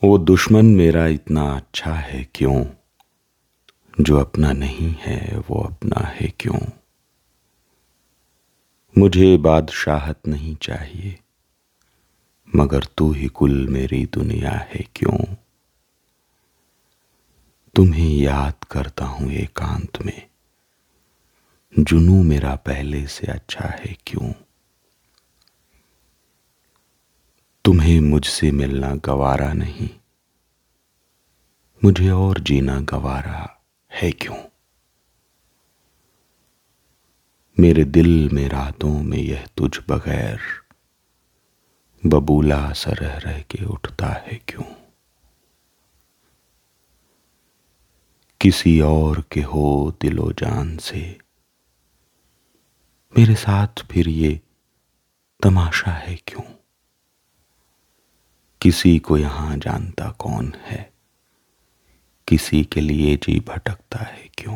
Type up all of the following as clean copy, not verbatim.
वो दुश्मन मेरा इतना अच्छा है क्यों, जो अपना नहीं है वो अपना है क्यों। मुझे बादशाहत नहीं चाहिए, मगर तू ही कुल मेरी दुनिया है क्यों। तुम्हें याद करता हूँ एकांत में, जुनू मेरा पहले से अच्छा है क्यों। तुम्हें मुझसे मिलना गवारा नहीं, मुझे और जीना गवारा है क्यों। मेरे दिल में रातों में यह तुझ बगैर बबूला सा रह रह के उठता है क्यों। किसी और के हो दिलो जान से, मेरे साथ फिर ये तमाशा है क्यों। किसी को यहां जानता कौन है, किसी के लिए जी भटकता है क्यों।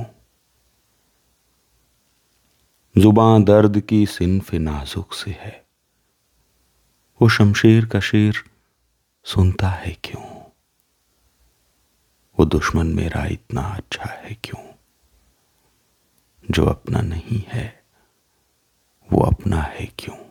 जुबां दर्द की सिन्फ नाजुक से है, वो शमशीर का शेर सुनता है क्यों। वो दुश्मन मेरा इतना अच्छा है क्यों, जो अपना नहीं है वो अपना है क्यों।